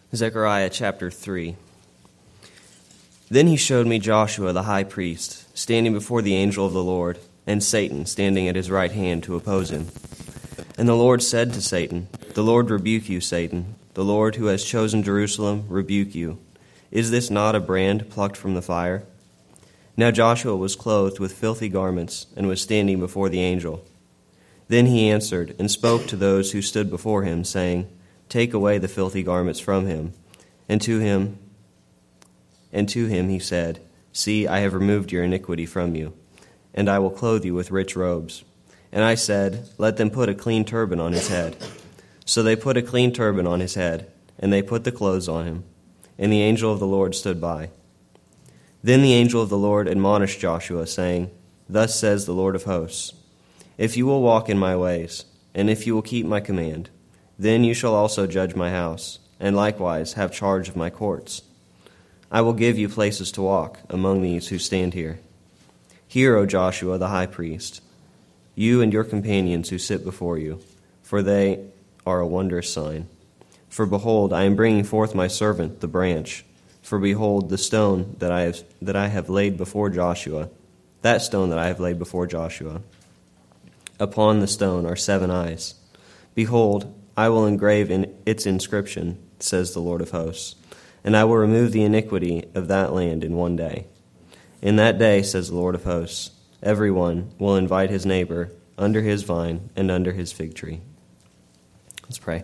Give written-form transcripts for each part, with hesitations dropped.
Zechariah chapter 3. Then he showed me Joshua the high priest, standing before the angel of the Lord, and Satan standing at his right hand to oppose him. And the Lord said to Satan, "The Lord rebuke you, Satan. The Lord who has chosen Jerusalem rebuke you. Is this not a brand plucked from the fire?" Now Joshua was clothed with filthy garments, and was standing before the angel. Then he answered, and spoke to those who stood before him, saying, "Take away the filthy garments from him." And to him he said, "See, I have removed your iniquity from you, and I will clothe you with rich robes." And I said, "Let them put a clean turban on his head." So they put a clean turban on his head, and they put the clothes on him. And the angel of the Lord stood by. Then the angel of the Lord admonished Joshua, saying, "Thus says the Lord of hosts, if you will walk in my ways, and if you will keep my command, then you shall also judge my house, and likewise have charge of my courts. I will give you places to walk among these who stand here. Hear, O Joshua the high priest, you and your companions who sit before you, for they are a wondrous sign. For behold, I am bringing forth my servant, the branch. For behold, the stone that I have laid before Joshua, that stone that I have laid before Joshua. Upon the stone are 7 eyes. Behold, I will engrave in its inscription, says the Lord of hosts, and I will remove the iniquity of that land in one day. In that day, says the Lord of hosts, everyone will invite his neighbor under his vine and under his fig tree." Let's pray.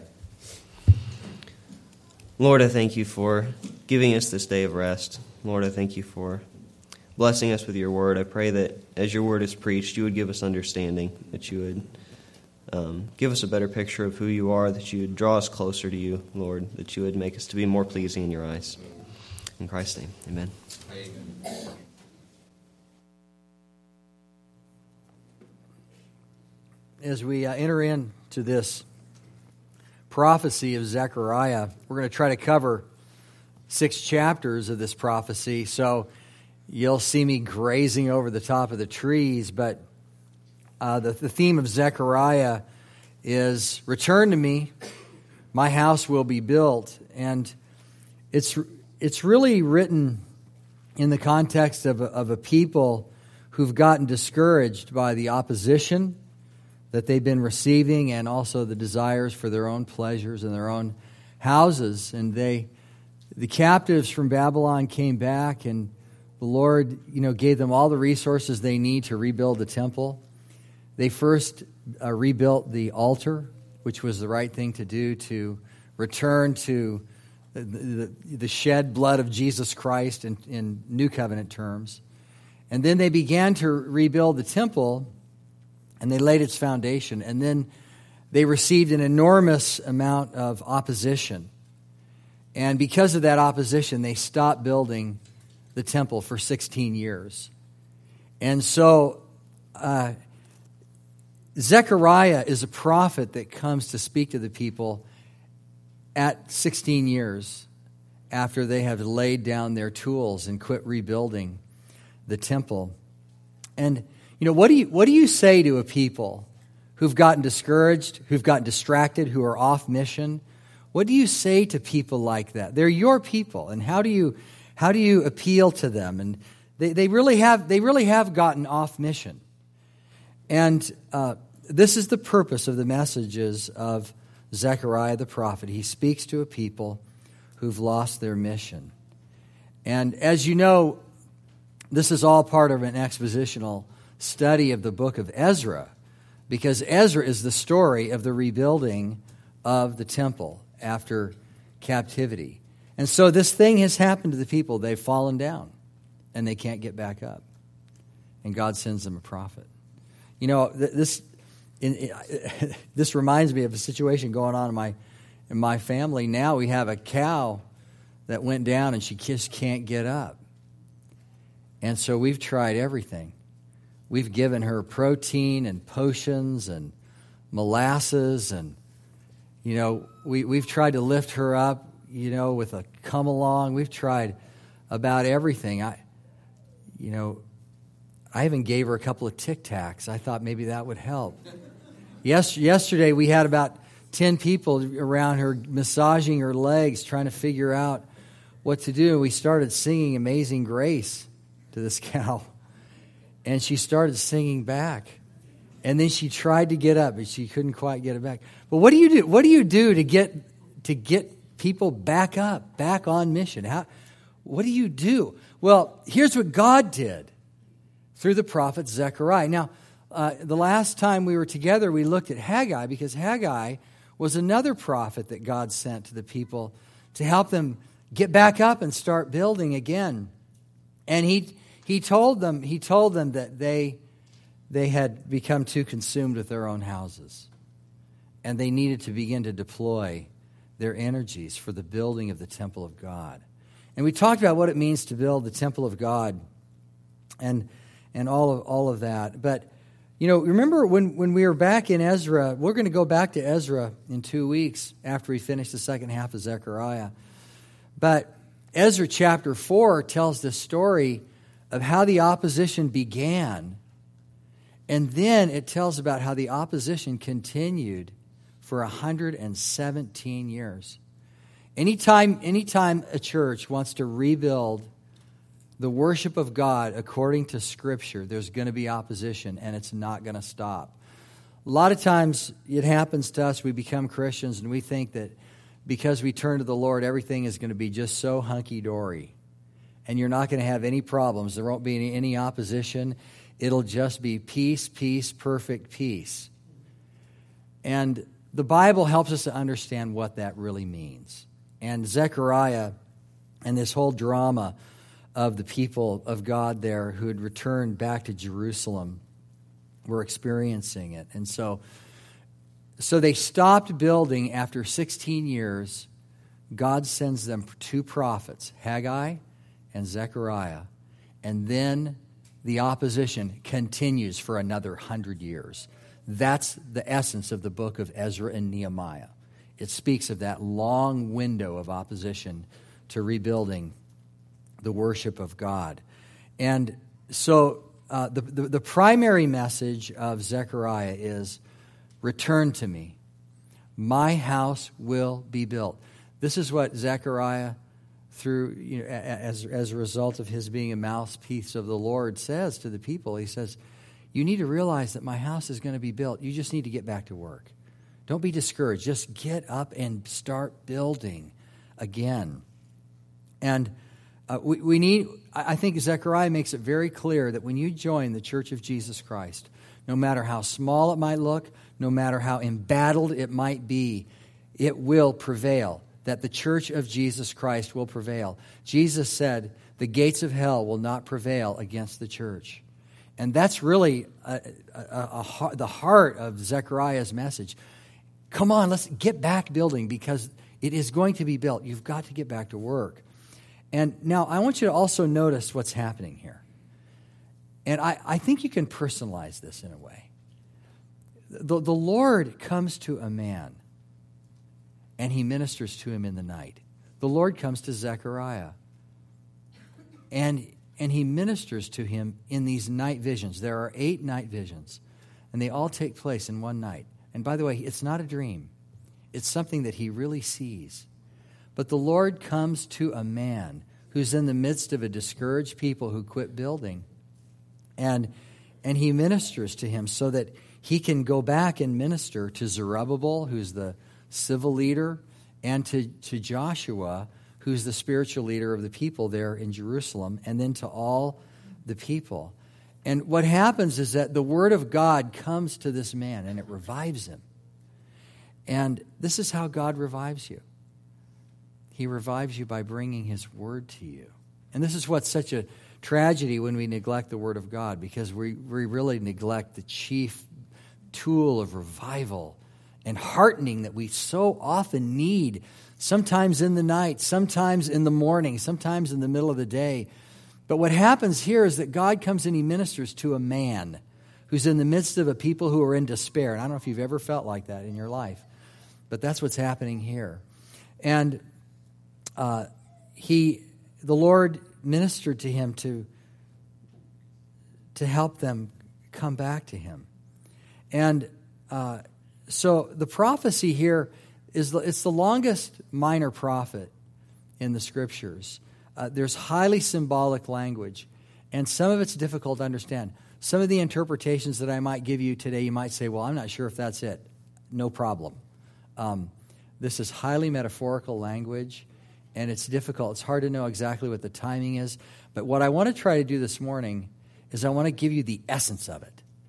Lord, I thank you for giving us this day of rest. Lord, I thank you for blessing us with your word. I pray that as your word is preached, you would give us understanding, that you would give us a better picture of who you are, that you would draw us closer to you, Lord, that you would make us to be more pleasing in your eyes. In Christ's name, amen. Amen. As we enter into this prophecy of Zechariah, we're going to try to cover 6 chapters of this prophecy, so you'll see me grazing over the top of the trees, but the theme of Zechariah is, "Return to me, my house will be built." And it's really written in the context of a people who've gotten discouraged by the opposition that they've been receiving, and also the desires for their own pleasures and their own houses. And the captives from Babylon came back, and the Lord, gave them all the resources they need to rebuild the temple. They first rebuilt the altar, which was the right thing to do, to return to the shed blood of Jesus Christ in New Covenant terms. And then they began to rebuild the temple, and they laid its foundation. And then they received an enormous amount of opposition. And because of that opposition, they stopped building the temple for 16 years. And so Zechariah is a prophet that comes to speak to the people at 16 years after they have laid down their tools and quit rebuilding the temple. And what do you say to a people who've gotten discouraged, who've gotten distracted, who are off mission? What do you say to people like that? They're your people, and how do you appeal to them? And they really have gotten off mission. And this is the purpose of the messages of Zechariah the prophet. He speaks to a people who've lost their mission. And as you know, this is all part of an expositional study of the book of Ezra, because Ezra is the story of the rebuilding of the temple after captivity. And so this thing has happened to the people. They've fallen down, and they can't get back up. And God sends them a prophet. This reminds me of a situation going on in my family. Now we have a cow that went down, and she just can't get up. And so we've tried everything. We've given her protein and potions and molasses, and we've tried to lift her up, with a come along. We've tried about everything. I even gave her a couple of Tic Tacs. I thought maybe that would help. Yesterday we had about 10 people around her massaging her legs, trying to figure out what to do. We started singing Amazing Grace to this cow. And she started singing back. And then she tried to get up, but she couldn't quite get it back. But what do you do? What do you do to get people back up, back on mission? What do you do? Well, here's what God did through the prophet Zechariah. Now, the last time we were together, we looked at Haggai, because Haggai was another prophet that God sent to the people to help them get back up and start building again. And he told them that they had become too consumed with their own houses, and they needed to begin to deploy their energies for the building of the temple of God. And we talked about what it means to build the temple of God and all of that. But remember when we were back in Ezra, we're going to go back to Ezra in 2 weeks after we finish the second half of Zechariah. But Ezra chapter 4 tells the story of how the opposition began. And then it tells about how the opposition continued for 117 years. Anytime a church wants to rebuild the worship of God according to Scripture, there's going to be opposition, and it's not going to stop. A lot of times it happens to us, we become Christians, and we think that because we turn to the Lord, everything is going to be just so hunky-dory. And you're not going to have any problems. There won't be any opposition. It'll just be peace, peace, perfect peace. And the Bible helps us to understand what that really means. And Zechariah and this whole drama of the people of God there who had returned back to Jerusalem were experiencing it. And so they stopped building after 16 years. God sends them 2 prophets, Haggai and Zechariah. And then the opposition continues for another 100 years. That's the essence of the book of Ezra and Nehemiah. It speaks of that long window of opposition to rebuilding the worship of God. And so the primary message of Zechariah is, return to me. My house will be built. This is what Zechariah, through as a result of his being a mouthpiece of the Lord, says to the people. He says, you need to realize that my house is going to be built. You just need to get back to work. Don't be discouraged. Just get up and start building again. And I think Zechariah makes it very clear that when you join the Church of Jesus Christ, no matter how small it might look, no matter how embattled it might be, it will prevail. That the Church of Jesus Christ will prevail. Jesus said, the gates of hell will not prevail against the church. And that's really the heart of Zechariah's message. Come on, let's get back building, because it is going to be built. You've got to get back to work. And now I want you to also notice what's happening here. And I think you can personalize this in a way. The Lord comes to a man, and he ministers to him in the night. The Lord comes to Zechariah, and he ministers to him in these night visions. There are 8 night visions, and they all take place in one night. And by the way, it's not a dream. It's something that he really sees. But the Lord comes to a man who's in the midst of a discouraged people who quit building, and he ministers to him so that he can go back and minister to Zerubbabel, who's the civil leader, and to Joshua, who's the spiritual leader of the people there in Jerusalem, and then to all the people. And what happens is that the word of God comes to this man, and it revives him. And this is how God revives you. He revives you by bringing his word to you. And this is what's such a tragedy when we neglect the word of God, because we really neglect the chief tool of revival and heartening that we so often need, sometimes in the night, sometimes in the morning, sometimes in the middle of the day. But what happens here is that God comes and he ministers to a man who's in the midst of a people who are in despair. And I don't know if you've ever felt like that in your life, but that's what's happening here. And the Lord ministered to him to help them come back to him. And so the prophecy here it's the longest minor prophet in the Scriptures. There's highly symbolic language, and some of it's difficult to understand. Some of the interpretations that I might give you today, you might say, well, I'm not sure if that's it. No problem. This is highly metaphorical language, and it's difficult. It's hard to know exactly what the timing is. But what I want to try to do this morning is I want to give you the essence of it.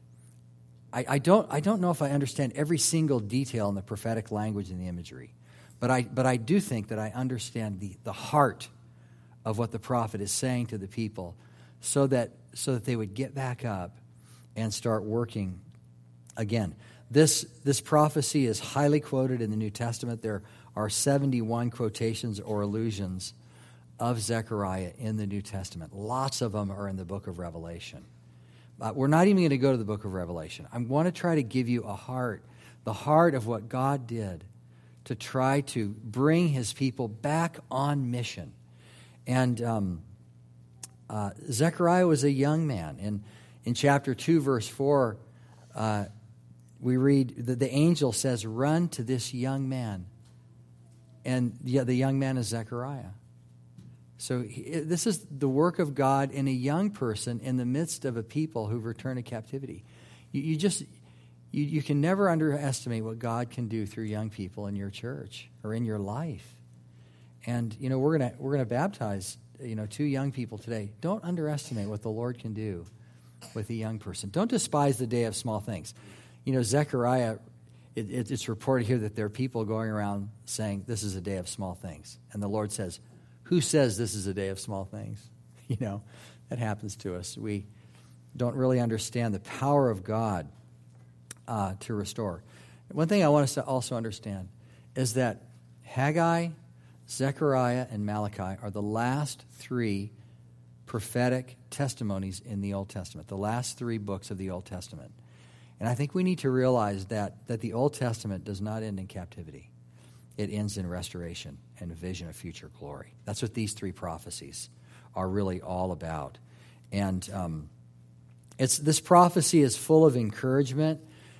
I don't know if I understand every single detail in the prophetic language and the imagery, but I do think that I understand the heart of what the prophet is saying to the people, so that they would get back up and start working again. This prophecy is highly quoted in the New Testament. There are 71 quotations or allusions of Zechariah in the New Testament. Lots of them are in the book of Revelation. We're not even going to go to the book of Revelation. I want to try to give you the heart of what God did to try to bring his people back on mission. And Zechariah was a young man. In chapter 2, verse 4, we read that the angel says, "Run to this young man." And the young man is Zechariah. So this is the work of God in a young person in the midst of a people who've returned to captivity. You can never underestimate what God can do through young people in your church or in your life. And we're gonna baptize 2 young people today. Don't underestimate what the Lord can do with a young person. Don't despise the day of small things. Zechariah, it's reported here that there are people going around saying this is a day of small things, and the Lord says, "Who says this is a day of small things?" That happens to us. We don't really understand the power of God to restore. One thing I want us to also understand is that Haggai, Zechariah, and Malachi are the last 3 prophetic testimonies in the Old Testament, the last 3 books of the Old Testament. And I think we need to realize that the Old Testament does not end in captivity. It ends in restoration and a vision of future glory. That's what these 3 prophecies are really all about. And this prophecy is full of encouragement.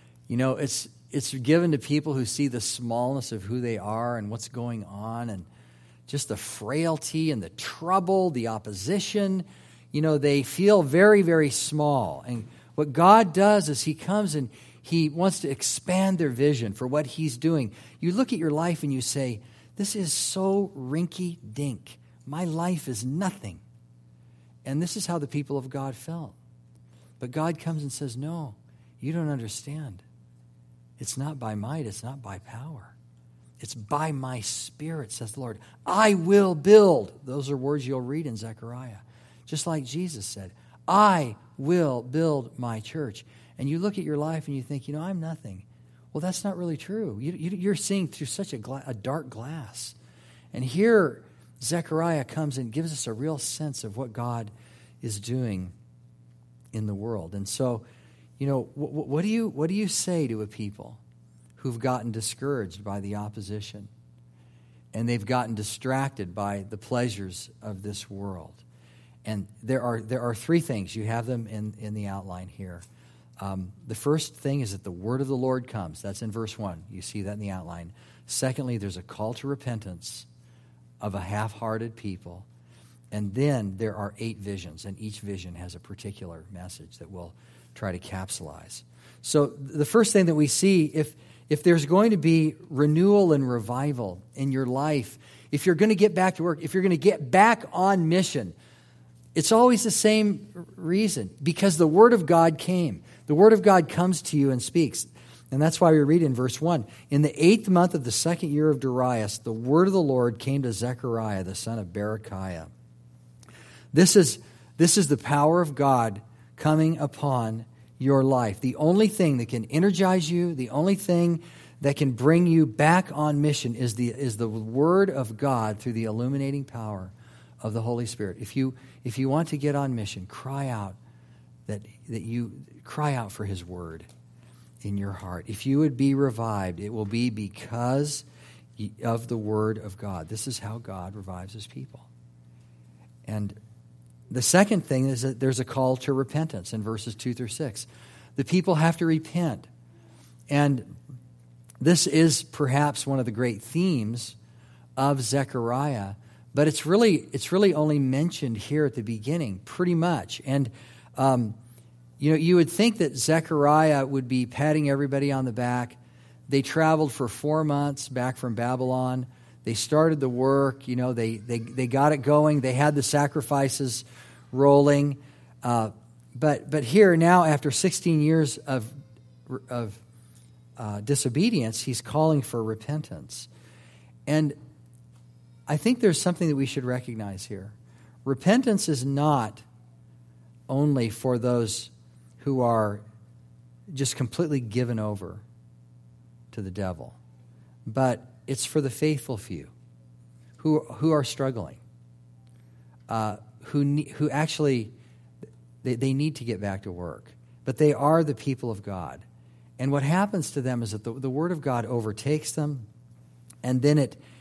It's given to people who see the smallness of who they are and what's going on, and just the frailty and the trouble, the opposition. They feel very, very small. And what God does is he comes and he wants to expand their vision for what he's doing. You look at your life and you say, this is so rinky-dink. My life is nothing. And this is how the people of God felt. But God comes and says, no, you don't understand. It's not by might, it's not by power. It's by my Spirit, says the Lord. I will build. Those are words you'll read in Zechariah. Just like Jesus said, I will build my church. And you look at your life and you think, I'm nothing. Well, that's not really true. You're seeing through such a dark glass. And here, Zechariah comes and gives us a real sense of what God is doing in the world. And so, what do you say to a people who've gotten discouraged by the opposition and they've gotten distracted by the pleasures of this world? And there are 3 things. You have them in the outline here. The first thing is that the word of the Lord comes. That's in verse 1. You see that in the outline. Secondly, there's a call to repentance of a half-hearted people. And then there are 8 visions, and each vision has a particular message that we'll try to capsulize. So the first thing that we see, if there's going to be renewal and revival in your life, if you're going to get back to work, if you're going to get back on mission, it's always the same reason, because the Word of God came. The Word of God comes to you and speaks. And that's why we read in verse 1, in the 8th month of the 2nd year of Darius, the word of the Lord came to Zechariah, the son of Berechiah. This is the power of God coming upon your life. The only thing that can energize you, the only thing that can bring you back on mission is the Word of God through the illuminating power of the Holy Spirit. If you want to get on mission, cry out that you cry out for His Word in your heart. If you would be revived, it will be because of the Word of God. This is how God revives His people. And the second thing is that there's a call to repentance in verses 2 through 6. The people have to repent. And This is perhaps one of the great themes of Zechariah, but it's really only mentioned here at the beginning, pretty much. And you would think that Zechariah would be patting everybody on the back. They traveled for 4 months back from Babylon. They started the work. They got it going. They had the sacrifices rolling. But here now, after 16 years of disobedience, he's calling for repentance. And I think there's something that we should recognize here. Repentance is not only for those who are just completely given over to the devil, but it's for the faithful few who are struggling, who actually they need to get back to work, but they are the people of God. And what happens to them is that the Word of God overtakes them, and then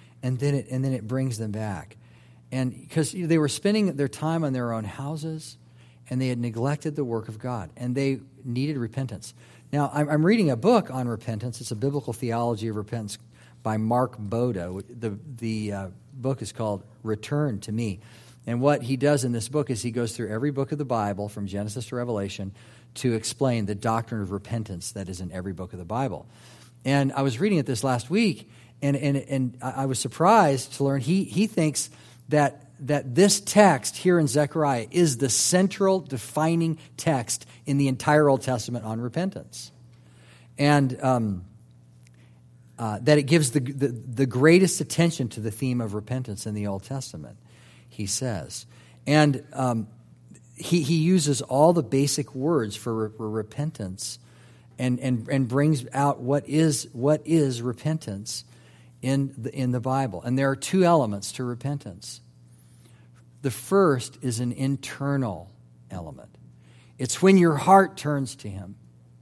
it brings them back. And because they were spending their time on their own houses, and they had neglected the work of God, and they needed repentance. Now, I'm reading a book on repentance. It's a biblical theology of repentance by Mark Boda. The book is called Return to Me. And what he does in this book is he goes through every book of the Bible, from Genesis to Revelation, to explain the doctrine of repentance that is in every book of the Bible. And I was reading it this last week, and I was surprised to learn he thinks that this text here in Zechariah is the central defining text in the entire Old Testament on repentance. And that it gives the greatest attention to the theme of repentance in the Old Testament, he says. And he uses all the basic words for repentance and brings out what is repentance in the Bible. And there are two elements to repentance. The first is an internal element. It's when your heart turns to Him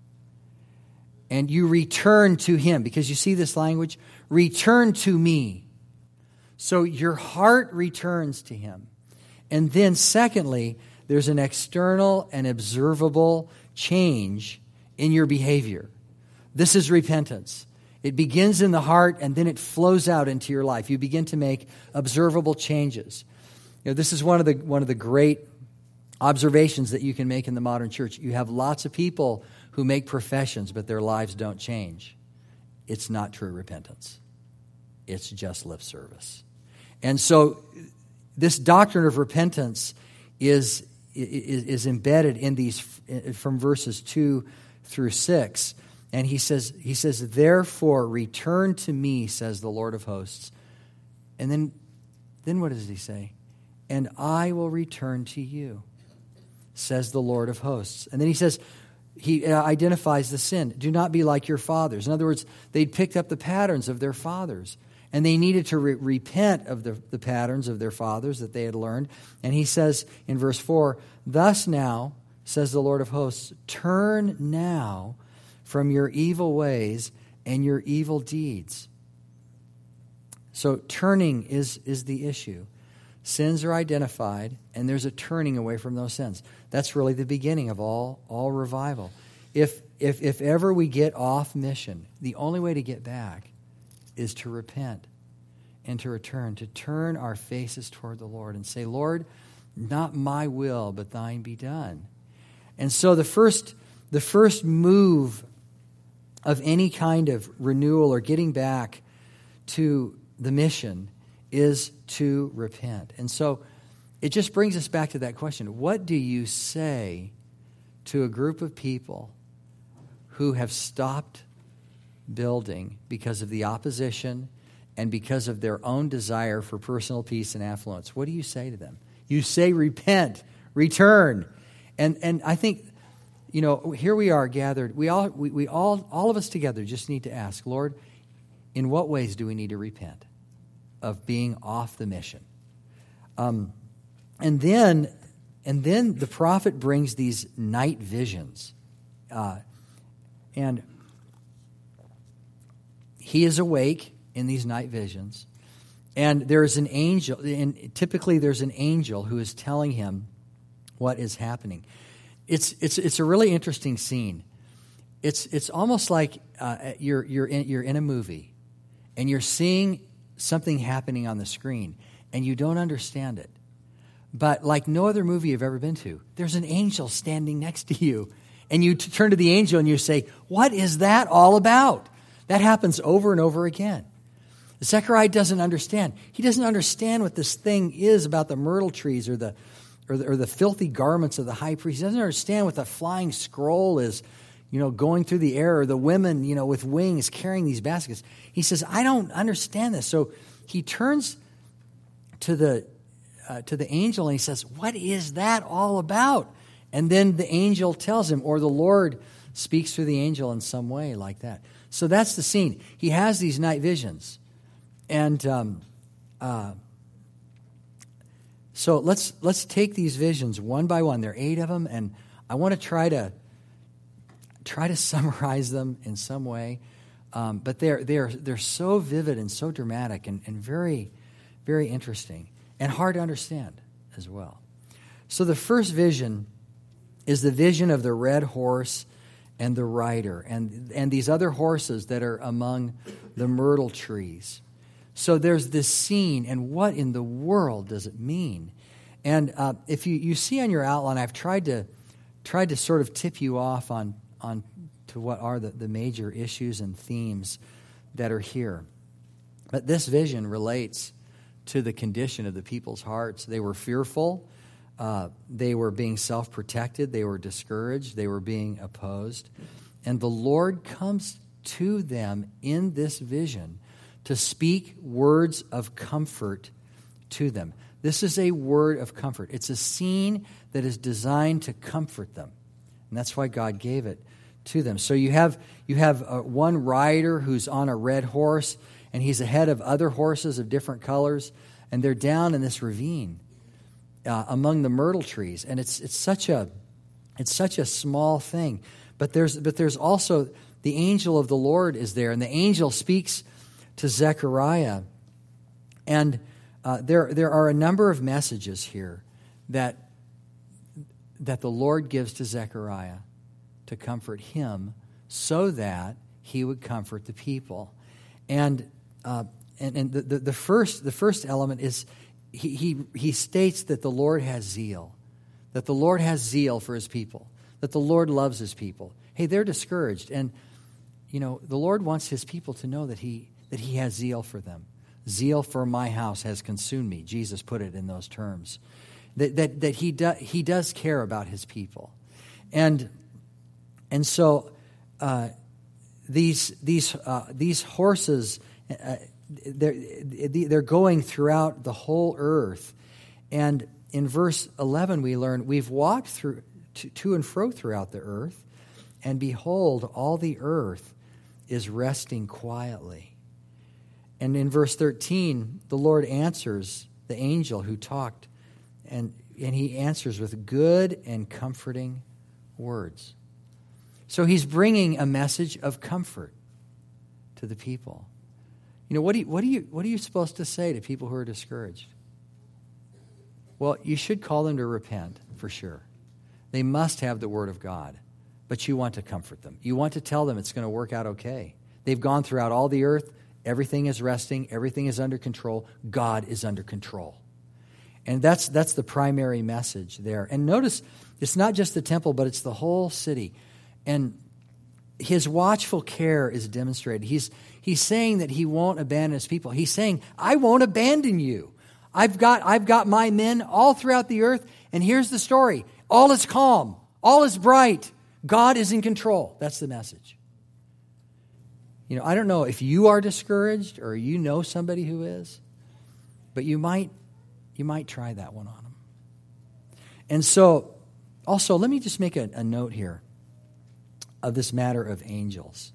and you return to Him. Because you see this language? Return to me. So your heart returns to Him. And then secondly, there's an external and observable change in your behavior. This is repentance. It begins in the heart and then it flows out into your life. You begin to make observable changes. This is one of the great observations that you can make in the modern church. You have lots of people who make professions, but their lives don't change. It's not true repentance. It's just lip service. And so this doctrine of repentance is embedded in these from verses 2 through 6. And he says, therefore, return to me, says the Lord of hosts. And then what does he say? And I will return to you, says the Lord of hosts. And then he says, he identifies the sin. Do not be like your fathers. In other words, they'd picked up the patterns of their fathers, and they needed to repent of the patterns of their fathers that they had learned. And he says in verse 4, thus now, says the Lord of hosts, turn now from your evil ways and your evil deeds. So turning is the issue. Sins are identified, and there's a turning away from those sins. That's really the beginning of all revival. If ever we get off mission, the only way to get back is to repent and to return, to turn our faces toward the Lord and say, Lord, not my will, but thine be done. And so the first move of any kind of renewal or getting back to the mission is to repent. And so it just brings us back to that question. What do you say to a group of people who have stopped building because of the opposition and because of their own desire for personal peace and affluence? What do you say to them? You say repent, return. And I think, here we are gathered. We all of us together just need to ask, Lord, in what ways do we need to repent of being off the mission? And then the prophet brings these night visions. And he is awake in these night visions. And there's an angel, and typically there's an angel who is telling him what is happening. It's a really interesting scene. It's almost like you're in a movie, and you're seeing something happening on the screen, and you don't understand it. But like no other movie you've ever been to, there's an angel standing next to you. And you turn to the angel and you say, what is that all about? That happens over and over again. Zechariah doesn't understand. He doesn't understand what this thing is about the myrtle trees or the filthy garments of the high priest. He doesn't understand what the flying scroll is, going through the air, or the women, with wings carrying these baskets. He says, I don't understand this. So he turns to the angel and he says, what is that all about? And then the angel tells him, or the Lord speaks through the angel in some way like that. So that's the scene. He has these night visions. And so let's take these visions one by one. There are 8 of them, and I want to try to summarize them in some way. But they're so vivid and so dramatic and very, very interesting and hard to understand as well. So the first vision is the vision of the red horse and the rider and these other horses that are among the myrtle trees. So there's this scene, and what in the world does it mean? And if you see on your outline, I've tried to sort of tip you off on to what are the major issues and themes that are here. But this vision relates to the condition of the people's hearts. They were fearful. They were being self-protected. They were discouraged. They were being opposed. And the Lord comes to them in this vision to speak words of comfort to them. This is a word of comfort. It's a scene that is designed to comfort them. And that's why God gave it to them. So you have one rider who's on a red horse, and he's ahead of other horses of different colors, and they're down in this ravine among the myrtle trees, and it's such a small thing, but there's also the angel of the Lord is there, and the angel speaks to Zechariah, and there are a number of messages here that the Lord gives to Zechariah to comfort him, so that he would comfort the people, and the first element is. He states that the Lord has zeal, that the Lord has zeal for his people, that the Lord loves his people. Hey, they're discouraged, and the Lord wants his people to know that he has zeal for them. Zeal for my house has consumed me. Jesus put it in those terms. That he does care about his people, and so these horses. They're going throughout the whole earth. And in verse 11 we learn, we've walked through to and fro throughout the earth, and behold, all the earth is resting quietly. And in verse 13, the Lord answers the angel who talked, and he answers with good and comforting words. So he's bringing a message of comfort to the people. What are you supposed to say to people who are discouraged? Well, you should call them to repent, for sure. They must have the Word of God, but you want to comfort them. You want to tell them it's going to work out okay. They've gone throughout all the earth. Everything is resting. Everything is under control. God is under control. And that's the primary message there. And notice, it's not just the temple, but it's the whole city. And his watchful care is demonstrated. He's saying that he won't abandon his people. He's saying, I won't abandon you. I've got my men all throughout the earth, and here's the story. All is calm. All is bright. God is in control. That's the message. I don't know if you are discouraged or you know somebody who is, but you might try that one on them. And so, also, let me just make a note here of this matter of angels.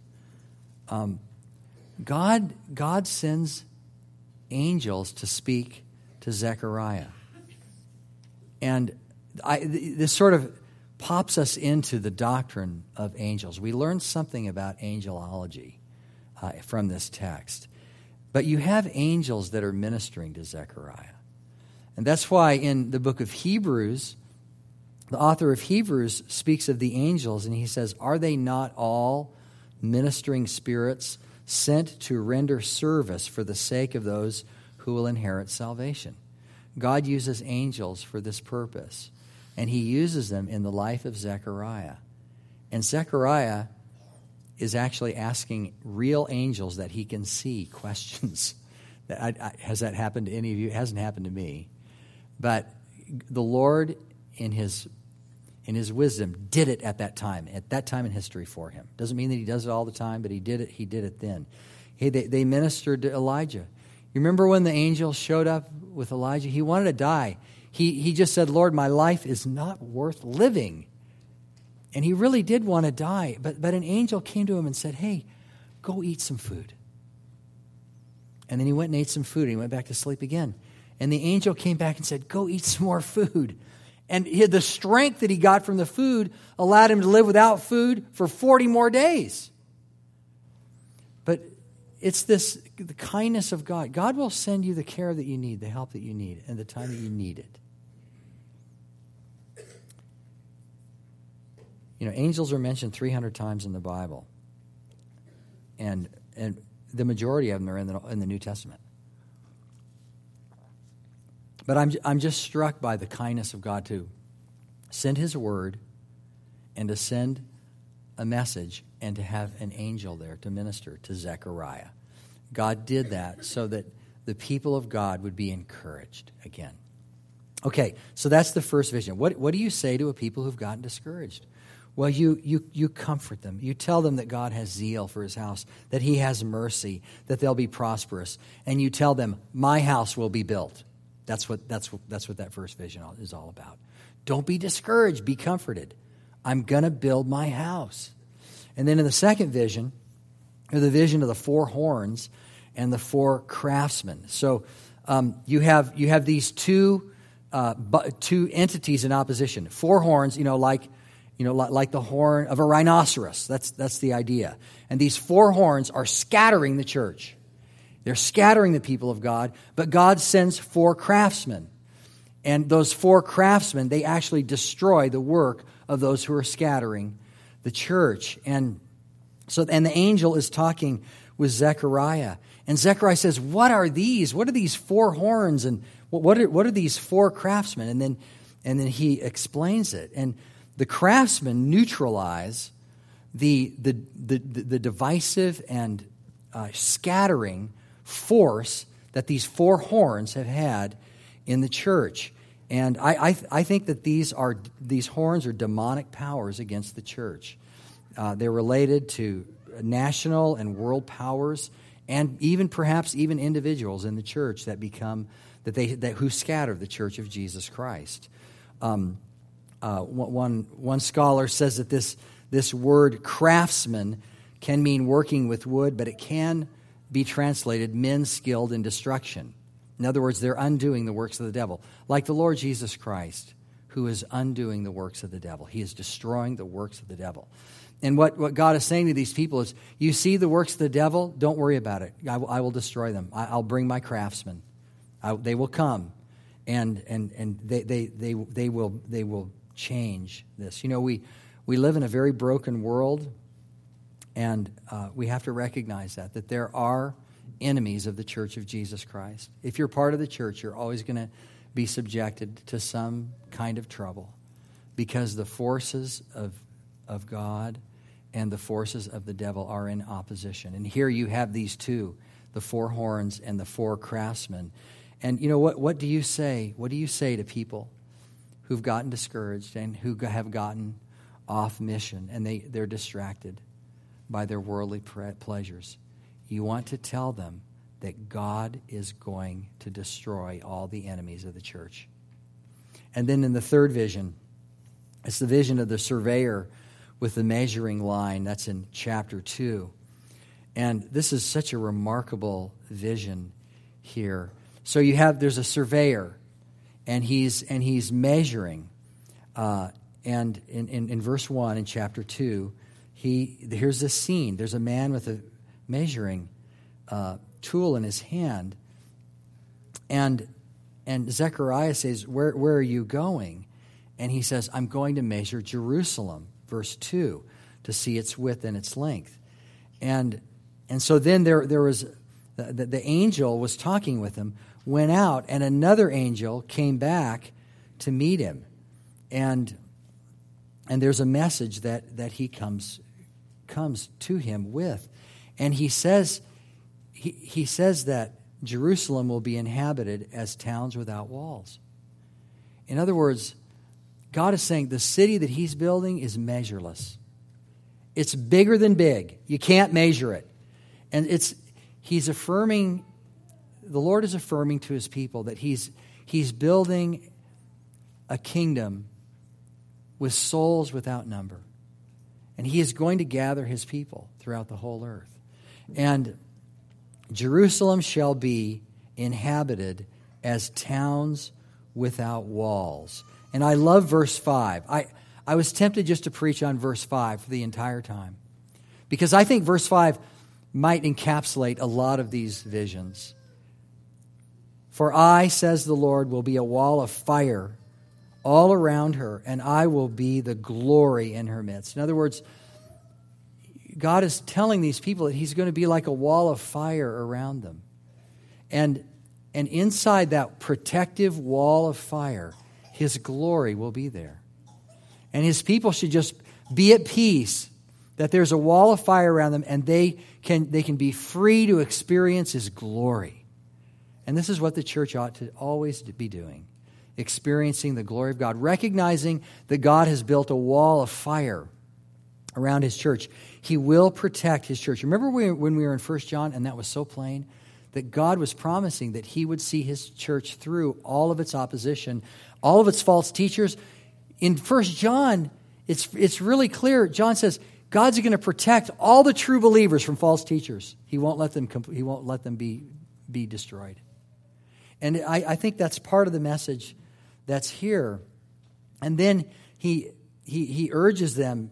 God sends angels to speak to Zechariah. And this sort of pops us into the doctrine of angels. We learn something about angelology from this text. But you have angels that are ministering to Zechariah. And that's why in the book of Hebrews, the author of Hebrews speaks of the angels, and he says, are they not all ministering spirits sent to render service for the sake of those who will inherit salvation. God uses angels for this purpose, and he uses them in the life of Zechariah. And Zechariah is actually asking real angels that he can see questions. Has that happened to any of you? It hasn't happened to me. But the Lord, in his wisdom, did it at that time in history for him. Doesn't mean that he does it all the time, but he did it then. They ministered to Elijah. You remember when the angel showed up with Elijah? He wanted to die. He just said, Lord, my life is not worth living. And he really did want to die. But an angel came to him and said, hey, go eat some food. And then he went and ate some food, and he went back to sleep again. And the angel came back and said, go eat some more food. And the strength that he got from the food allowed him to live without food for 40 more days. But it's the kindness of God. God will send you the care that you need, the help that you need, and the time that you need it. You know, angels are mentioned 300 times in the Bible. And the majority of them are in the New Testament. But I'm just struck by the kindness of God to send his word and to send a message and to have an angel there to minister to Zechariah. God did that so that the people of God would be encouraged again. Okay, so that's the first vision. What do you say to a people who've gotten discouraged? Well, you comfort them. You tell them that God has zeal for his house, that he has mercy, that they'll be prosperous. And you tell them, my house will be built. That's what that first vision is all about. Don't be discouraged. Be comforted. I'm going to build my house. And then in the second vision, or the vision of the four horns and the four craftsmen. So you have these two entities in opposition. Four horns, like the horn of a rhinoceros. That's the idea. And these four horns are scattering the church. They're scattering the people of God, but God sends four craftsmen. And those four craftsmen, they actually destroy the work of those who are scattering the church. And the angel is talking with Zechariah. And Zechariah says, what are these? What are these four horns? And what are these four craftsmen? And then he explains it. And the craftsmen neutralize the divisive and scattering force that these four horns have had in the church. And I think that these horns are demonic powers against the church. They're related to national and world powers, and perhaps even individuals in the church who scatter the church of Jesus Christ. One scholar says that this word craftsman can mean working with wood, but it can be translated men skilled in destruction. In other words, they're undoing the works of the devil. Like the Lord Jesus Christ, who is undoing the works of the devil. He is destroying the works of the devil. And what God is saying to these people is, you see the works of the devil? Don't worry about it. I will destroy them. I'll bring my craftsmen. They will come, and they will change this. We live in a very broken world, and we have to recognize that there are enemies of the church of Jesus Christ. If you're part of the church, you're always going to be subjected to some kind of trouble, because the forces of God and the forces of the devil are in opposition. And here you have these two, the four horns and the four craftsmen. And what do you say? What do you say to people who've gotten discouraged and who have gotten off mission, and they're distracted by their worldly pleasures? You want to tell them that God is going to destroy all the enemies of the church. And then in the third vision, it's the vision of the surveyor with the measuring line. That's in chapter 2. And this is such a remarkable vision here. So there's a surveyor, and he's measuring. And in verse 1 in chapter 2, here's this scene. There's a man with a measuring tool in his hand, and Zechariah says, where are you going? And he says, I'm going to measure Jerusalem, verse 2, to see its width and its length. And so then there was, the angel was talking with him, went out, and another angel came back to meet him. And there's a message that he comes to him with. And he says that Jerusalem will be inhabited as towns without walls. In other words, God is saying the city that he's building is measureless. It's bigger than big. You can't measure it. And he's affirming, the Lord is affirming to his people that he's building a kingdom with souls without number. And he is going to gather his people throughout the whole earth. And Jerusalem shall be inhabited as towns without walls. And I love verse 5. I was tempted just to preach on verse 5 for the entire time, because I think verse 5 might encapsulate a lot of these visions. For I, says the Lord, will be a wall of fire all around her, and I will be the glory in her midst. In other words, God is telling these people that he's going to be like a wall of fire around them. And inside that protective wall of fire, his glory will be there. And his people should just be at peace that there's a wall of fire around them, and they can be free to experience his glory. And this is what the church ought to always be doing, experiencing the glory of God, recognizing that God has built a wall of fire around his church. He will protect his church. Remember when we were in 1 John, and that was so plain? That God was promising that he would see his church through all of its opposition, all of its false teachers. In 1 John, it's really clear. John says God's going to protect all the true believers from false teachers. He won't let them be destroyed. And I think that's part of the message that's here. And then he urges them,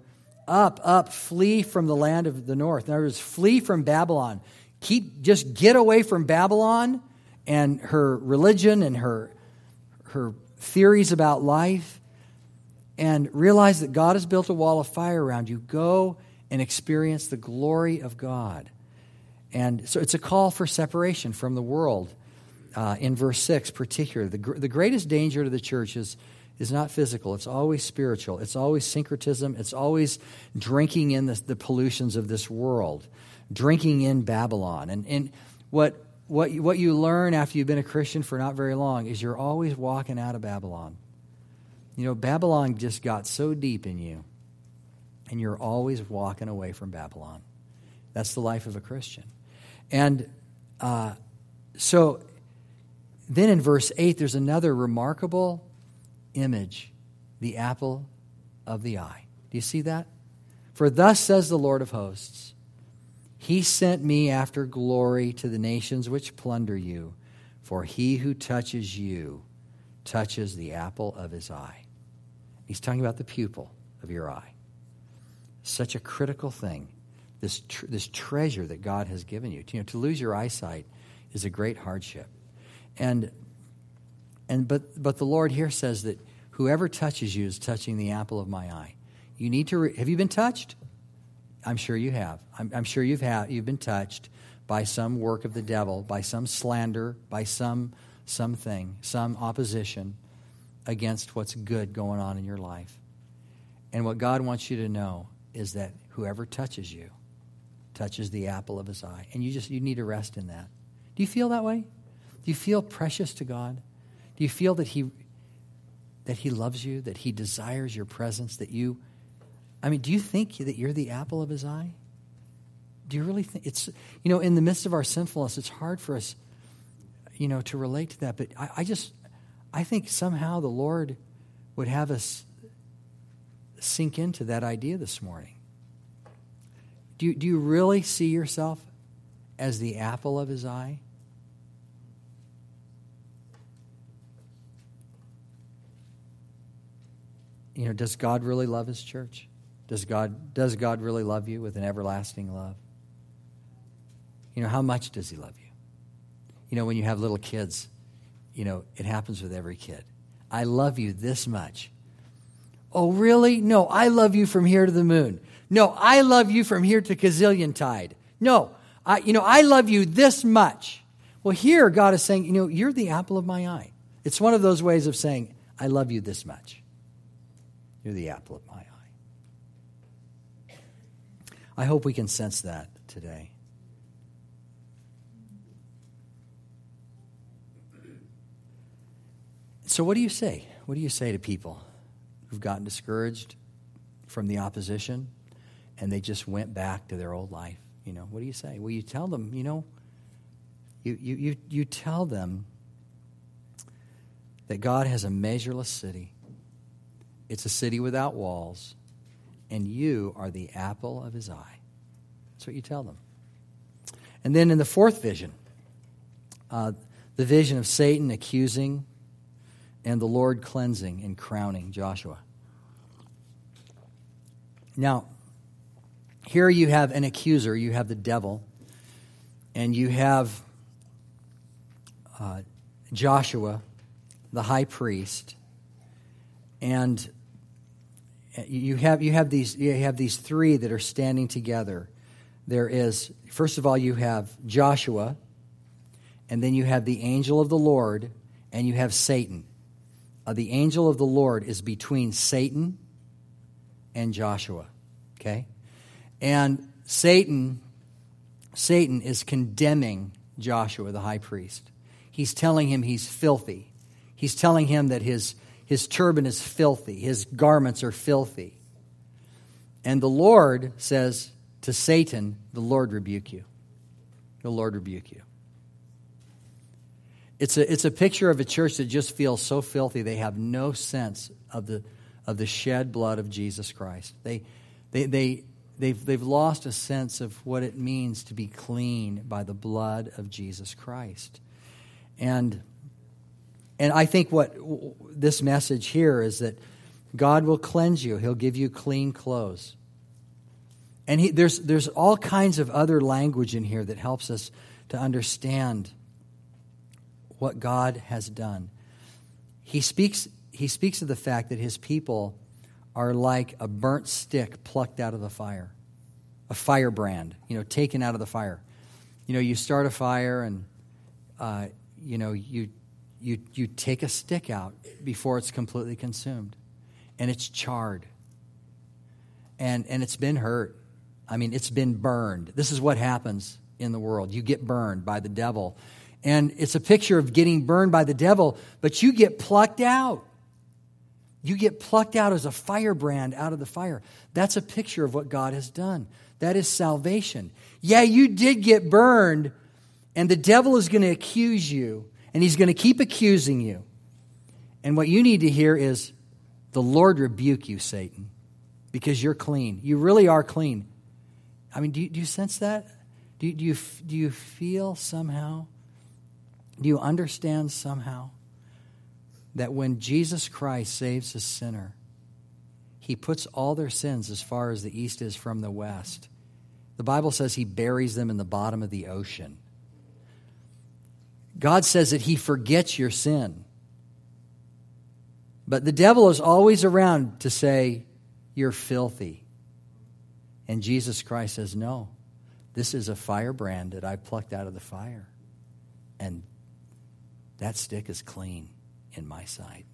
up, flee from the land of the north. In other words, flee from Babylon. Just get away from Babylon and her religion and her theories about life, and realize that God has built a wall of fire around you. Go and experience the glory of God. And so it's a call for separation from the world. In verse 6 particularly, the greatest danger to the church is not physical. It's always spiritual. It's always syncretism. It's always drinking in the pollutions of this world, drinking in Babylon. And what you learn after you've been a Christian for not very long is you're always walking out of Babylon. Babylon just got so deep in you, and you're always walking away from Babylon. That's the life of a Christian. And so then in verse 8, there's another remarkable image, the apple of the eye. Do you see that? For thus says the Lord of hosts, he sent me after glory to the nations which plunder you, for he who touches you touches the apple of his eye. He's talking about the pupil of your eye. Such a critical thing, this treasure that God has given you. To lose your eyesight is a great hardship. But the Lord here says that whoever touches you is touching the apple of my eye. You need to have you been touched? I'm sure you have. I'm sure you've been touched by some work of the devil, by some slander, by something, some opposition against what's good going on in your life. And what God wants you to know is that whoever touches you touches the apple of his eye. And you need to rest in that. Do you feel that way? Do you feel precious to God? Do you feel that he loves you, that he desires your presence, do you think that you're the apple of his eye? Do you really think it's, in the midst of our sinfulness, it's hard for us, to relate to that. But I think somehow the Lord would have us sink into that idea this morning. Do you really see yourself as the apple of his eye? Does God really love his church? Does God really love you with an everlasting love? How much does he love you? When you have little kids, it happens with every kid. I love you this much. Oh, really? No, I love you from here to the moon. No, I love you from here to Gazillion Tide. No, I love you this much. Well, here God is saying, you're the apple of my eye. It's one of those ways of saying, I love you this much. You're the apple of my eye. I hope we can sense that today. So what do you say? What do you say to people who've gotten discouraged from the opposition and they just went back to their old life? What do you say? Well, you tell them, you tell them that God has a measureless city. It's a city without walls, and you are the apple of his eye. That's what you tell them. And then in the fourth vision, the vision of Satan accusing and the Lord cleansing and crowning Joshua. Now, here you have an accuser, you have the devil, and you have Joshua, the high priest, and you have these three that are standing together. There is, first of all, you have Joshua, and then you have the angel of the Lord, and you have Satan. The angel of the Lord is between Satan and Joshua. Okay? And Satan is condemning Joshua, the high priest. He's telling him he's filthy. He's telling him that his turban is filthy. His garments are filthy. And the Lord says to Satan, the Lord rebuke you. The Lord rebuke you. It's a picture of a church that just feels so filthy they have no sense of the shed blood of Jesus Christ. They've lost a sense of what it means to be clean by the blood of Jesus Christ. And I think what this message here is that God will cleanse you. He'll give you clean clothes. And there's all kinds of other language in here that helps us to understand what God has done. He speaks of the fact that his people are like a burnt stick plucked out of the fire, a firebrand, taken out of the fire. You start a fire and you take a stick out before it's completely consumed, and it's charred, and it's been hurt. It's been burned. This is what happens in the world. You get burned by the devil. And it's a picture of getting burned by the devil, but you get plucked out. You get plucked out as a firebrand out of the fire. That's a picture of what God has done. That is salvation. Yeah, you did get burned, and the devil is going to accuse you, and he's going to keep accusing you. And what you need to hear is, the Lord rebuke you, Satan, because you're clean. You really are clean. Do you sense that? Do you feel somehow? Do you understand somehow that when Jesus Christ saves a sinner, he puts all their sins as far as the east is from the west? The Bible says he buries them in the bottom of the ocean. God says that he forgets your sin. But the devil is always around to say, you're filthy. And Jesus Christ says, no, this is a firebrand that I plucked out of the fire. And that stick is clean in my sight.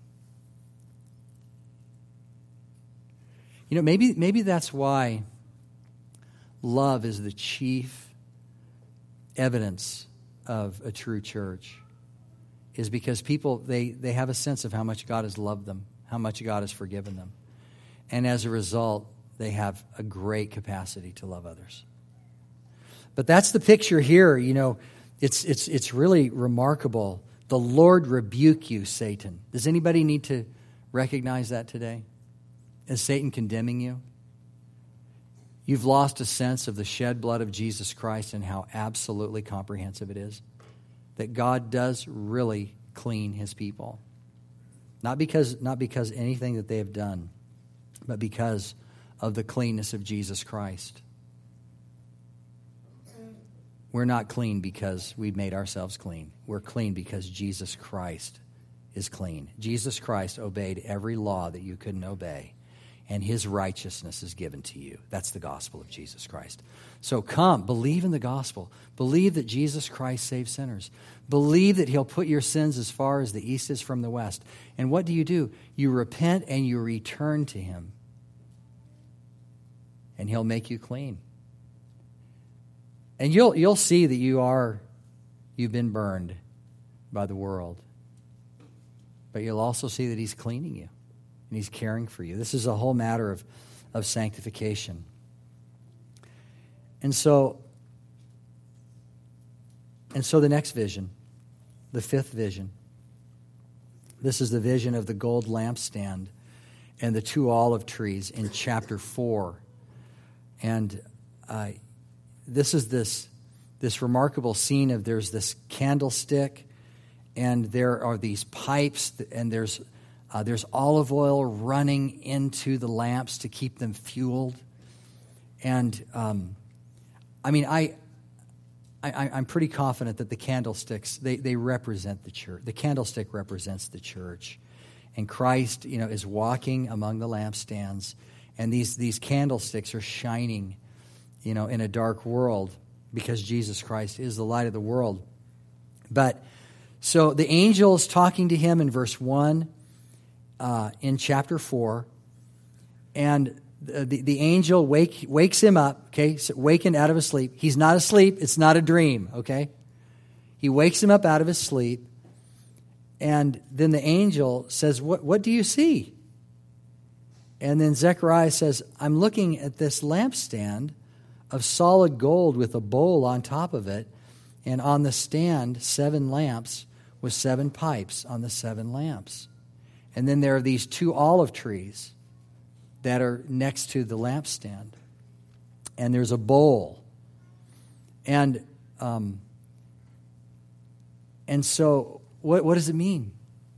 Maybe that's why love is the chief evidence of a true church, is because people, they have a sense of how much God has loved them, how much God has forgiven them. And as a result, they have a great capacity to love others. But that's the picture here. It's really remarkable. The Lord rebuke you, Satan. Does anybody need to recognize that today? Is Satan condemning you? You've lost a sense of the shed blood of Jesus Christ and how absolutely comprehensive it is. That God does really clean his people. Not because anything that they have done, but because of the cleanness of Jesus Christ. We're not clean because we've made ourselves clean. We're clean because Jesus Christ is clean. Jesus Christ obeyed every law that you couldn't obey. and his righteousness is given to you. That's the gospel of Jesus Christ. So come, believe in the gospel. Believe that Jesus Christ saves sinners. Believe that he'll put your sins as far as the east is from the west. And what do? You repent and you return to him. And he'll make you clean. And you'll see that you've been burned by the world. But you'll also see that he's cleaning you and he's caring for you. This is a whole matter of sanctification. And so the next vision, the fifth vision, this is the vision of the gold lampstand and the two olive trees in chapter 4. And this is this remarkable scene of there's this candlestick, and there are these pipes, and there's olive oil running into the lamps to keep them fueled. And I'm pretty confident that the candlesticks they represent the church. The candlestick represents the church, and Christ is walking among the lampstands, and these candlesticks are shining, in a dark world, because Jesus Christ is the light of the world. But so the angel is talking to him in verse 1 in chapter 4, and the angel wakes him up, okay, so wakened out of his sleep. He's not asleep. It's not a dream, okay? He wakes him up out of his sleep, and then the angel says, What do you see? And then Zechariah says, I'm looking at this lampstand of solid gold with a bowl on top of it, and on the stand 7 lamps with 7 pipes on the 7 lamps. And then there are these 2 olive trees that are next to the lampstand. And there's a bowl. And so what does it mean?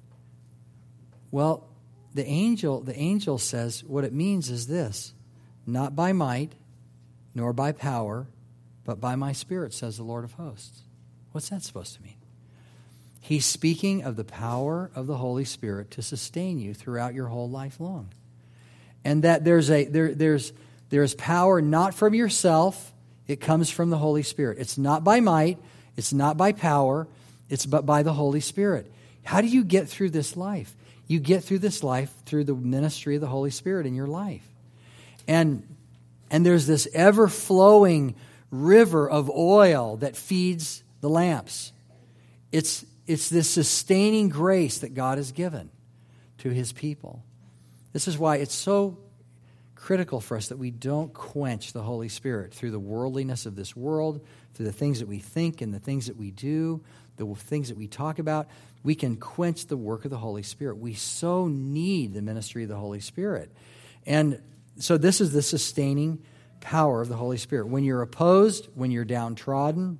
Well, the angel says what it means is this: not by might, nor by power, but by my Spirit, says the Lord of hosts. What's that supposed to mean? He's speaking of the power of the Holy Spirit to sustain you throughout your whole life long. And that there's power not from yourself, it comes from the Holy Spirit. It's not by might, it's not by power, it's but by the Holy Spirit. How do you get through this life? You get through this life through the ministry of the Holy Spirit in your life. And there's this ever-flowing river of oil that feeds the lamps. It's this sustaining grace that God has given to his people. This is why it's so critical for us that we don't quench the Holy Spirit through the worldliness of this world, through the things that we think and the things that we do, the things that we talk about. We can quench the work of the Holy Spirit. We so need the ministry of the Holy Spirit. And so this is the sustaining power of the Holy Spirit. When you're opposed, when you're downtrodden,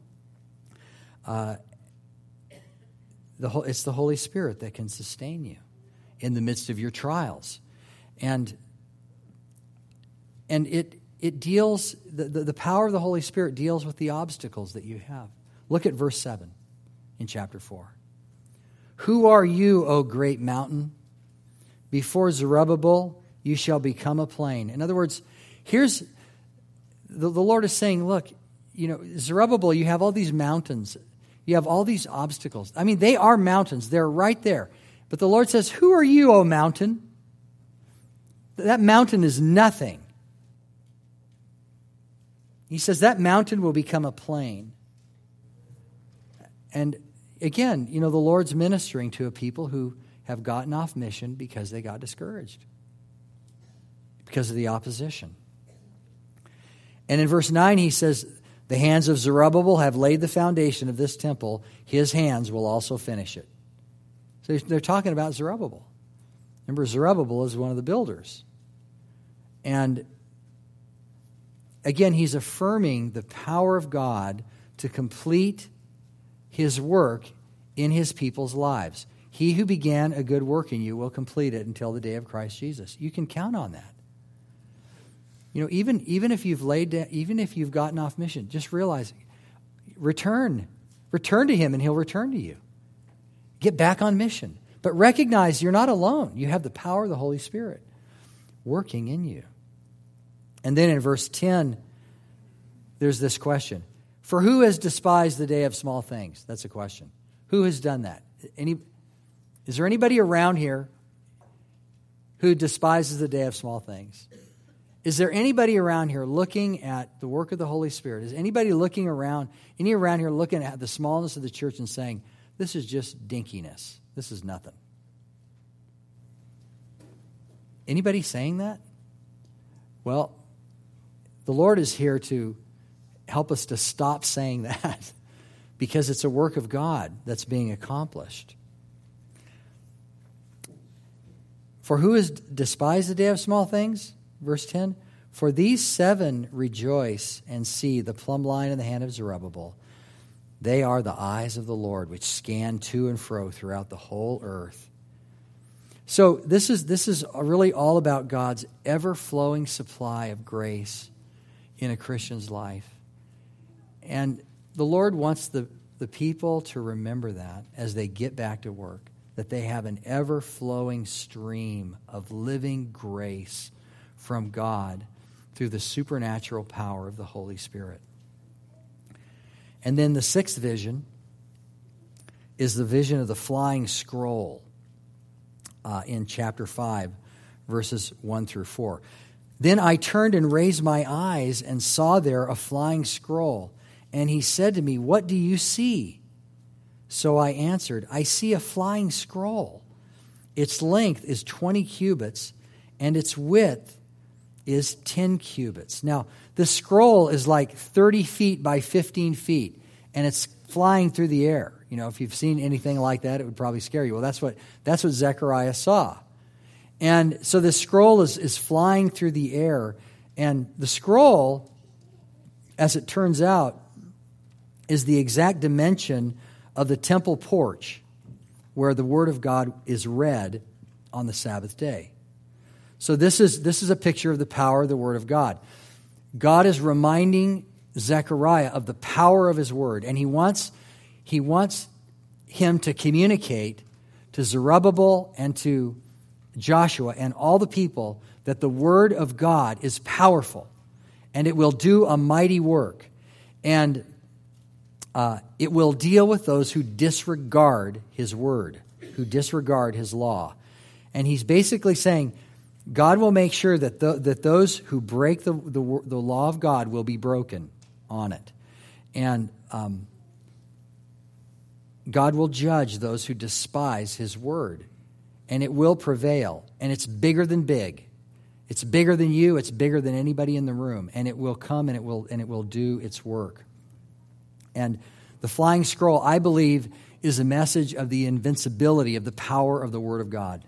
it's the Holy Spirit that can sustain you in the midst of your trials. And it deals, the power of the Holy Spirit deals with the obstacles that you have. Look at verse 7 in chapter 4. Who are you, O great mountain? Before Zerubbabel, you shall become a plain. In other words, here's, the Lord is saying, look, Zerubbabel, you have all these mountains. You have all these obstacles. I mean, they are mountains. They're right there. But the Lord says, who are you, O mountain? That mountain is nothing. He says that mountain will become a plain. And again, the Lord's ministering to a people who have gotten off mission because they got discouraged, because of the opposition. And in verse 9, he says, the hands of Zerubbabel have laid the foundation of this temple. His hands will also finish it. So they're talking about Zerubbabel. Remember, Zerubbabel is one of the builders. And again, he's affirming the power of God to complete his work in his people's lives. He who began a good work in you will complete it until the day of Christ Jesus. You can count on that. Even if you've even if you've gotten off mission, just realize, return to him, and he'll return to you. Get back on mission, but recognize you're not alone. You have the power of the Holy Spirit. working in you. And then in verse 10, there's this question. For who has despised the day of small things? That's a question. Who has done that? Is there anybody around here who despises the day of small things? Is there anybody around here looking at the work of the Holy Spirit? Is anybody looking around, any around here looking at the smallness of the church and saying, this is just dinkiness. This is nothing. Anybody saying that? Well, the Lord is here to help us to stop saying that because it's a work of God that's being accomplished. For who has despised the day of small things? Verse 10, for these 7 rejoice and see the plumb line in the hand of Zerubbabel. They are the eyes of the Lord, which scan to and fro throughout the whole earth. So this is really all about God's ever-flowing supply of grace in a Christian's life. And the Lord wants the people to remember that as they get back to work, that they have an ever-flowing stream of living grace from God through the supernatural power of the Holy Spirit. And then the 6th vision is the vision of the flying scroll in chapter 5, verses 1 through 4. Then I turned and raised my eyes and saw there a flying scroll. And he said to me, what do you see? So I answered, I see a flying scroll. Its length is 20 cubits, and its width is 10 cubits. Now, the scroll is like 30 feet by 15 feet, and it's flying through the air. You know, if you've seen anything like that, it would probably scare you. Well, that's what Zechariah saw. And so the scroll is flying through the air, and the scroll, as it turns out, is the exact dimension of the temple porch where the Word of God is read on the Sabbath day. So this is a picture of the power of the Word of God. God is reminding Zechariah of the power of His Word, and He wants him to communicate to Zerubbabel and to Joshua and all the people that the Word of God is powerful, and it will do a mighty work, and it will deal with those who disregard His Word, who disregard His law. And He's basically saying, God will make sure that that those who break the law of God will be broken on it. And God will judge those who despise His Word. And it will prevail. And it's bigger than big. It's bigger than you. It's bigger than anybody in the room. And it will come and it will do its work. And the flying scroll, I believe, is a message of the invincibility of the power of the Word of God.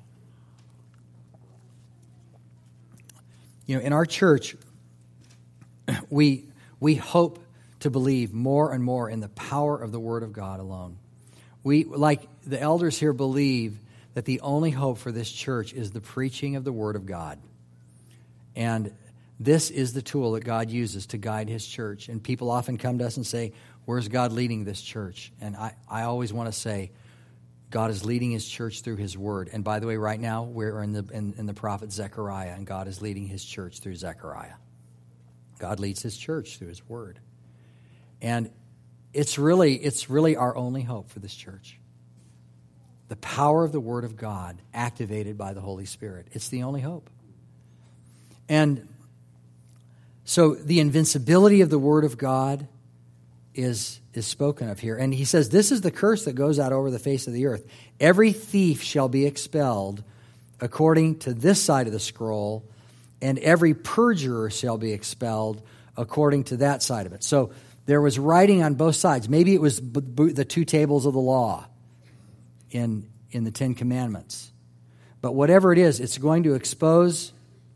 You know, in our church, we hope to believe more and more in the power of the Word of God alone. We, like the elders here, believe that the only hope for this church is the preaching of the Word of God. And this is the tool that God uses to guide His church. And people often come to us and say, where's God leading this church? And I always want to say, God is leading His church through His Word. And by the way, right now, we're in the prophet Zechariah, and God is leading His church through Zechariah. God leads His church through His Word. And it's really our only hope for this church. The power of the Word of God activated by the Holy Spirit. It's the only hope. And so the invincibility of the Word of God is spoken of here. And he says, this is the curse that goes out over the face of the earth. Every thief shall be expelled according to this side of the scroll, and every perjurer shall be expelled according to that side of it. So there was writing on both sides. Maybe it was the 2 tables of the law in the 10 Commandments. But whatever it is, it's going to expose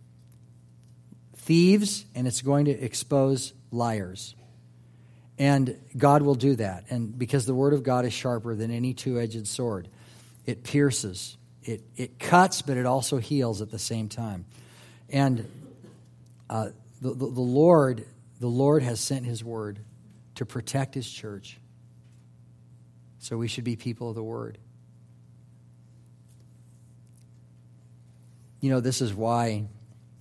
thieves and it's going to expose liars. And God will do that. And because the Word of God is sharper than any 2-edged sword, it pierces, it cuts, but it also heals at the same time. And the Lord has sent His Word to protect His church. So we should be people of the Word. You know, this is why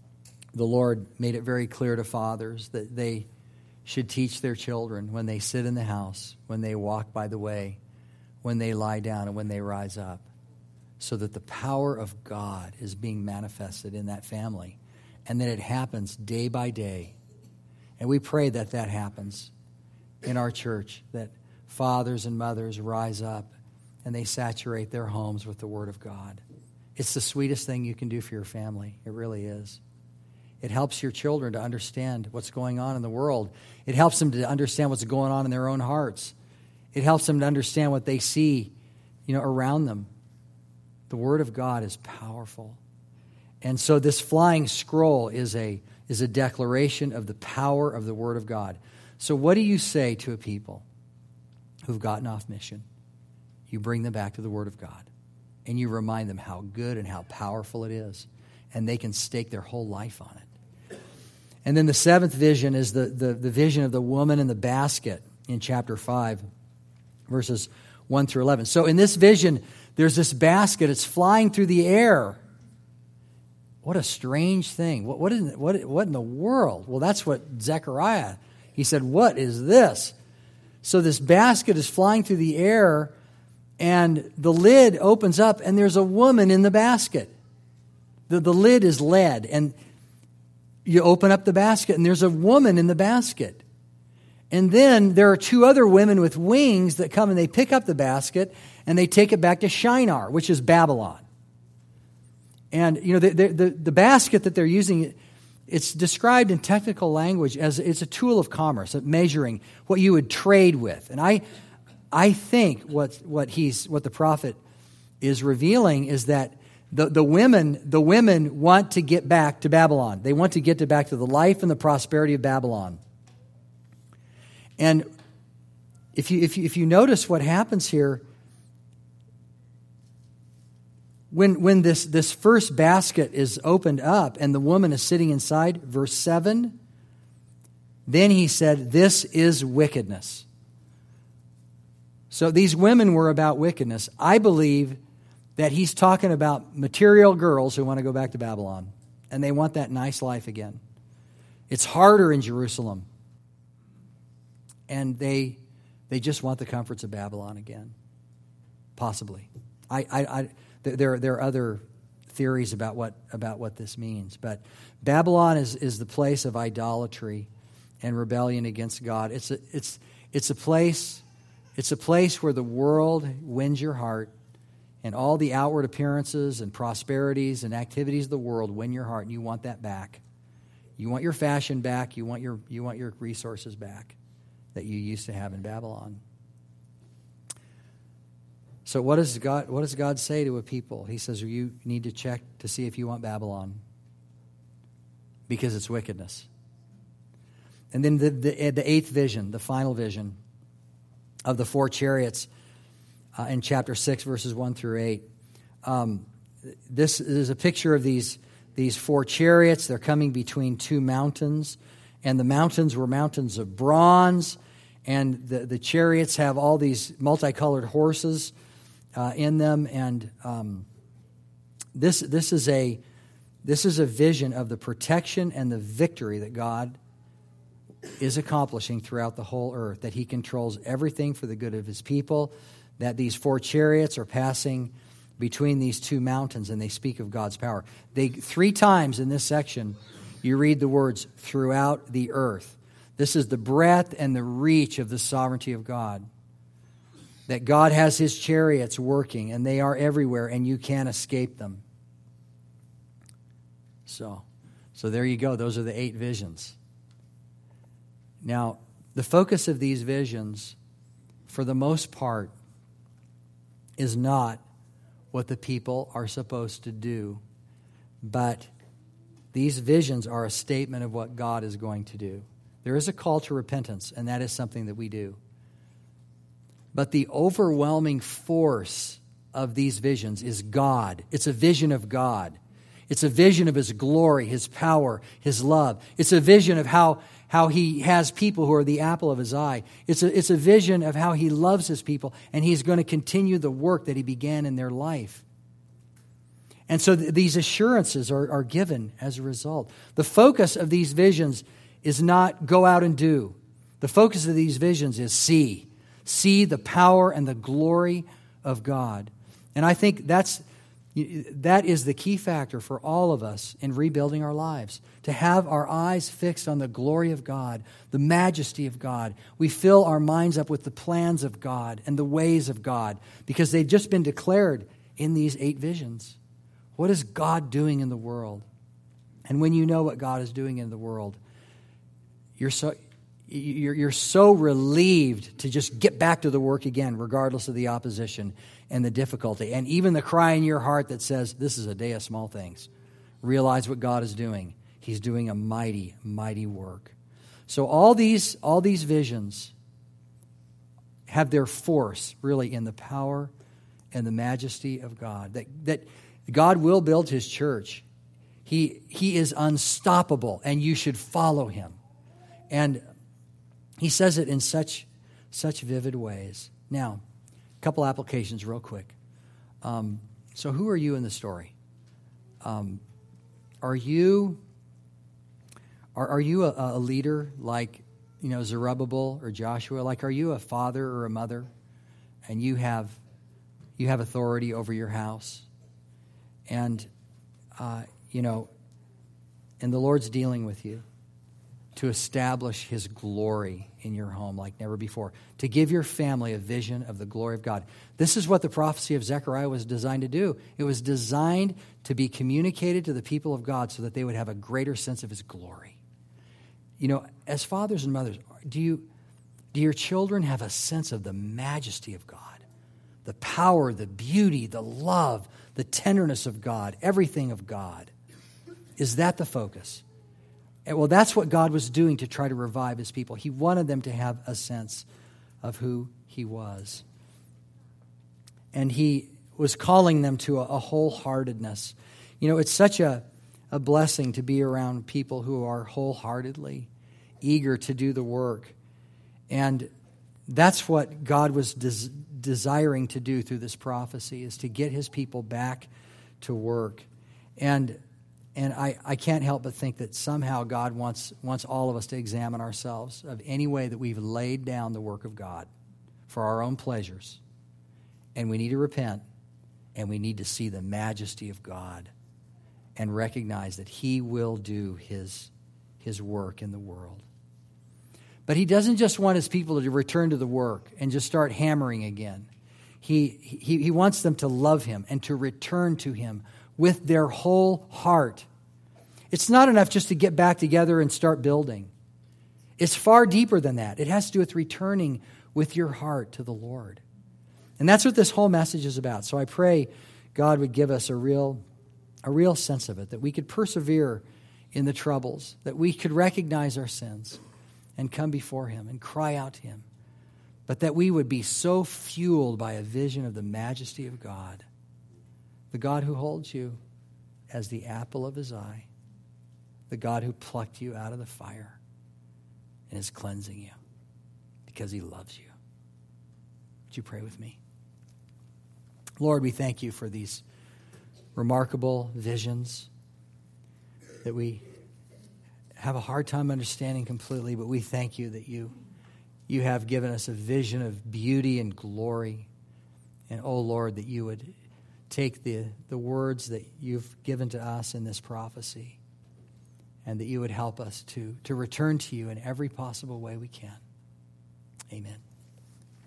the Lord made it very clear to fathers that they should teach their children when they sit in the house, when they walk by the way, when they lie down, and when they rise up, so that the power of God is being manifested in that family, and that it happens day by day. And we pray that that happens in our church, that fathers and mothers rise up and they saturate their homes with the Word of God. It's the sweetest thing you can do for your family. It really is. It helps your children to understand what's going on in the world. It helps them to understand what's going on in their own hearts. It helps them to understand what they see, around them. The Word of God is powerful. And so this flying scroll is a declaration of the power of the Word of God. So what do you say to a people who've gotten off mission? You bring them back to the Word of God, and you remind them how good and how powerful it is, and they can stake their whole life on it. And then the seventh vision is the vision of the woman in the basket in chapter 5, verses 1 through 11. So in this vision, there's this basket. It's flying through the air. What a strange thing. What in the world? Well, that's what Zechariah, he said, what is this? So this basket is flying through the air, and the lid opens up, and there's a woman in the basket. The lid is lead, and you open up the basket, and there's a woman in the basket. And then there are two other women with wings that come, and they pick up the basket, and they take it back to Shinar, which is Babylon. And, the basket that they're using, it's described in technical language as it's a tool of commerce, of measuring what you would trade with. And I think what the prophet is revealing is that the women want to get back to Babylon. They want to get back to the life and the prosperity of Babylon. And if you notice what happens here, when this first basket is opened up and the woman is sitting inside, verse 7, then he said, "This is wickedness." So these women were about wickedness. I believe that he's talking about material girls who want to go back to Babylon, and they want that nice life again. It's harder in Jerusalem, and they just want the comforts of Babylon again, possibly. There are other theories about what this means, but Babylon is the place of idolatry and rebellion against God. It's a place where the world wins your heart, and all the outward appearances and prosperities and activities of the world win your heart, and you want that back. You want your fashion back. You want your resources back that you used to have in Babylon. So what does God say to a people? He says, you need to check to see if you want Babylon, because it's wickedness. And then the eighth vision, the final vision of the four chariots in chapter 6, verses 1 through 8. This is a picture of these four chariots. They're coming between two mountains, and the mountains were mountains of bronze, and the chariots have all these multicolored horses in them, and this is a vision of the protection and the victory that God is accomplishing throughout the whole earth, that he controls everything for the good of his people, that these four chariots are passing between these two mountains, and they speak of God's power. 3 times in this section, you read the words, throughout the earth. This is the breadth and the reach of the sovereignty of God. That God has his chariots working, and they are everywhere, and you can't escape them. So there you go. Those are the 8 visions. Now, the focus of these visions, for the most part, is not what the people are supposed to do, but these visions are a statement of what God is going to do. There is a call to repentance, and that is something that we do. But the overwhelming force of these visions is God. It's a vision of God. It's a vision of his glory, his power, his love. It's a vision of how he has people who are the apple of his eye. It's a vision of how he loves his people, and he's going to continue the work that he began in their life. And so these assurances are given as a result. The focus of these visions is not go out and do. The focus of these visions is see. See the power and the glory of God. And I think that is the key factor for all of us in rebuilding our lives. To have our eyes fixed on the glory of God, the majesty of God. We fill our minds up with the plans of God and the ways of God because they've just been declared in these 8 visions. What is God doing in the world? And when you know what God is doing in the world, you're so relieved to just get back to the work again, regardless of the opposition and the difficulty. And even the cry in your heart that says, this is a day of small things. Realize what God is doing. He's doing a mighty, mighty work. So all these visions have their force really in the power and the majesty of God. That God will build His church. He is unstoppable, and you should follow Him. And He says it in such vivid ways. Now, a couple applications real quick. So who are you in the story? Are you a leader like Zerubbabel or Joshua? Like, are you a father or a mother, and you have authority over your house, and and the Lord's dealing with you to establish His glory in your home like never before, to give your family a vision of the glory of God. This is what the prophecy of Zechariah was designed to do. It was designed to be communicated to the people of God so that they would have a greater sense of His glory. As fathers and mothers, do your children have a sense of the majesty of God, the power, the beauty, the love, the tenderness of God, everything of God? Is that the focus? Well, that's what God was doing to try to revive His people. He wanted them to have a sense of who He was. And He was calling them to a wholeheartedness. It's such a blessing to be around people who are wholeheartedly eager to do the work. And that's what God was desiring to do through this prophecy, is to get His people back to work. And I can't help but think that somehow God wants all of us to examine ourselves of any way that we've laid down the work of God for our own pleasures. And we need to repent, and we need to see the majesty of God and recognize that He will do His work in the world. But He doesn't just want His people to return to the work and just start hammering again. He wants them to love Him and to return to Him with their whole heart. It's not enough just to get back together and start building. It's far deeper than that. It has to do with returning with your heart to the Lord. And that's what this whole message is about. So I pray God would give us a real sense of it, that we could persevere in the troubles, that we could recognize our sins and come before Him and cry out to Him, but that we would be so fueled by a vision of the majesty of God, the God who holds you as the apple of His eye, the God who plucked you out of the fire and is cleansing you because He loves you. Would you pray with me? Lord, we thank You for these remarkable visions that we have a hard time understanding completely, but we thank You that You have given us a vision of beauty and glory. And, oh Lord, that You would take the words that You've given to us in this prophecy, and that You would help us to return to You in every possible way we can. Amen.